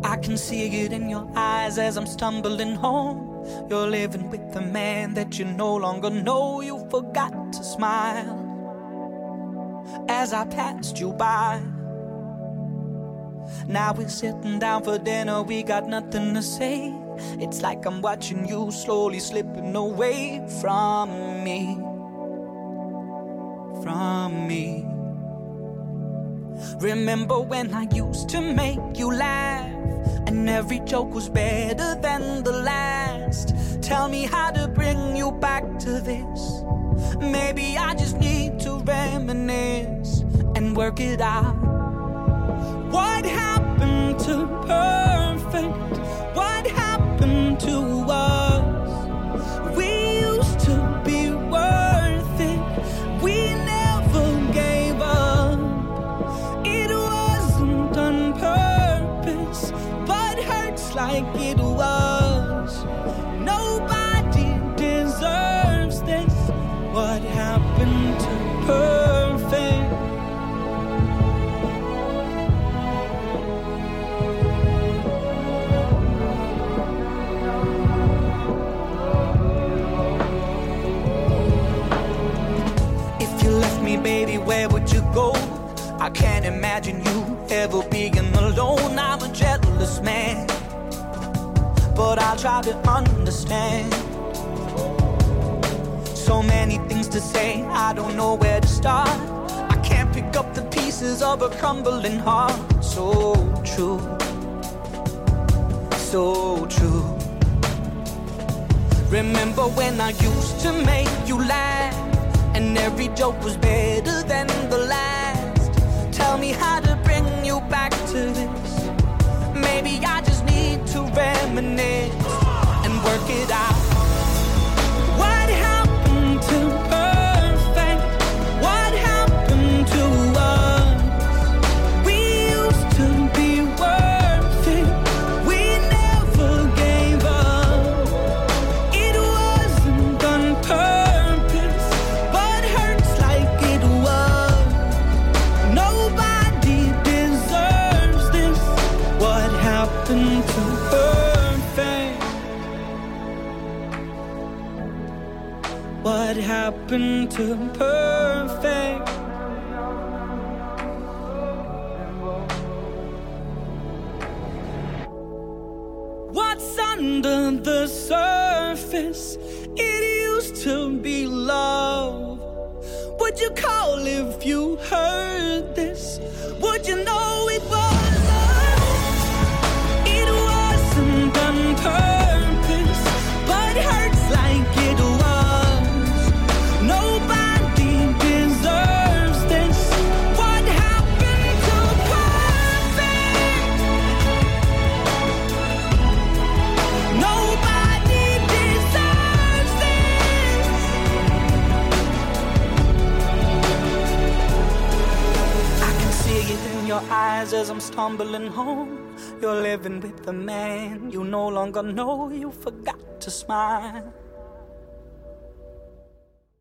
I can see it in your eyes as I'm stumbling home. You're living with a man that you no longer know. You forgot to smile as I passed you by. Now we're sitting down for dinner, we got nothing to say. It's like I'm watching you slowly slipping away from me. From me. Remember when I used to make you laugh, and every joke was better than the last. Tell me how to bring you back to this. Maybe I just need to reminisce and work it out. What happened to perfect? What happened to us? We used to be worth it. We never gave up. It wasn't on purpose, but hurts like it was. Nobody deserves this. What happened to perfect? Baby, where would you go? I can't imagine you ever being alone. I'm a jealous man, but I'll try to understand. So many things to say, I don't know where to start. I can't pick up the pieces of a crumbling heart. So true, so true. Remember when I used to make you laugh, and every joke was better than the last. Tell me how to bring you back to this. Maybe I just need to reminisce and work it out. What happened to perfect? What happened to us? We used to be worth it. We never gave up. It wasn't on purpose. What happened to perfect? What's under the surface? It used to be love. Would you call if you heard this? Would you know it was love? It wasn't on purpose, but hurts like it was. Nobody deserves this. What happened to perfect? Nobody deserves this. I can see it in your eyes as I'm stumbling home. You're living with a man you no longer know. You forgot to smile